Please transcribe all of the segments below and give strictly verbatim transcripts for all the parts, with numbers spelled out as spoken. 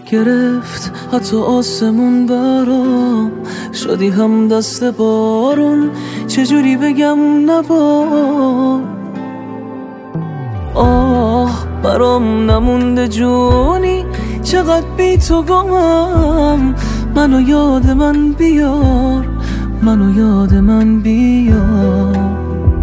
گرفت حتی آسمون برام، شدی هم دست بارون، چجوری بگم نبار. آه برام نمونده جونی، چقدر بی تو گمم، منو یاد من بیار، منو یاد من بیار.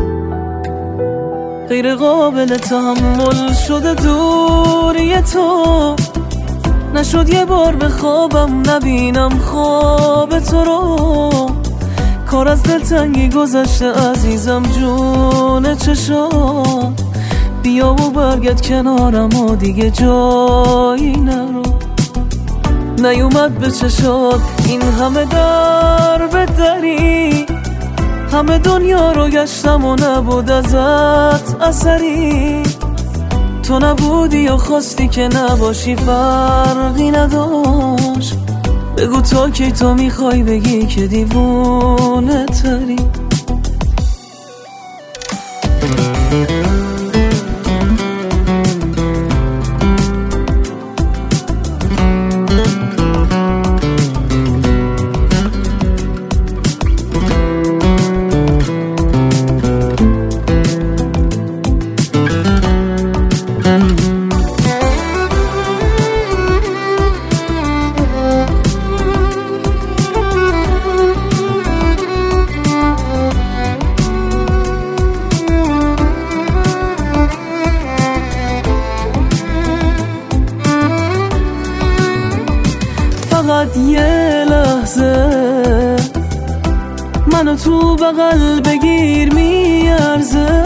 غیر قابل تحمل شده دوری تو، نشد یه بار به خوابم نبینم خواب تو رو. کار از دلتنگی گذشته عزیزم جون چشام، بیا و برگرد کنارم و دیگه جایی نرو. نیومد به چشات این همه در به دری، همه دنیا رو گشتم و نبود ازت اثری. تو نبودی یا خواستی که نباشی فرقی نداشت، بگو تا کی تو میخوای بگی که دیوونه تری. فقط یه لحظه منو تو بغل بگیر، میارزه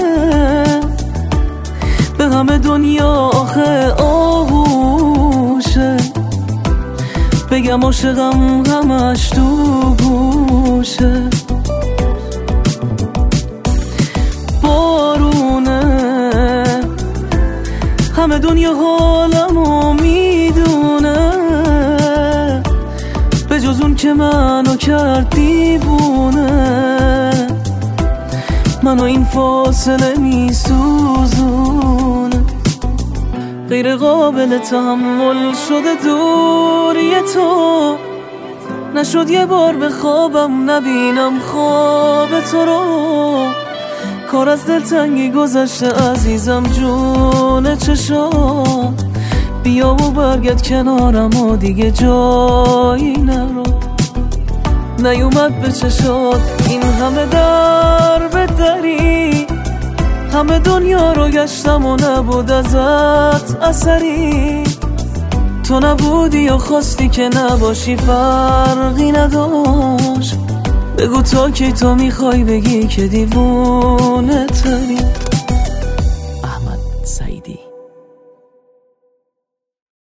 به همه دنیا آخه آغوشه. بگم عاشقم همش تو گوشه. بارونه همه دنیا حالمو میدونه، به جز اون که منو کرد دیوونه. منو این فاصله میسوزونه. غیر قابل تحمل شده دوری تو، نشد یه بار به خوابم نبینم خواب تو رو. کار از دلتنگی گذشته عزیزم جون چشام، بیا و برگرد کنارم و دیگه جایی نرو. نیومد به چشات این همه در به دری، همه دنیا رو گشتم و نبود ازت اثری. تو نبودی یا خواستی که نباشی فرقی نداشت، بگو تا کی تو میخوای بگی که دیوونه تری.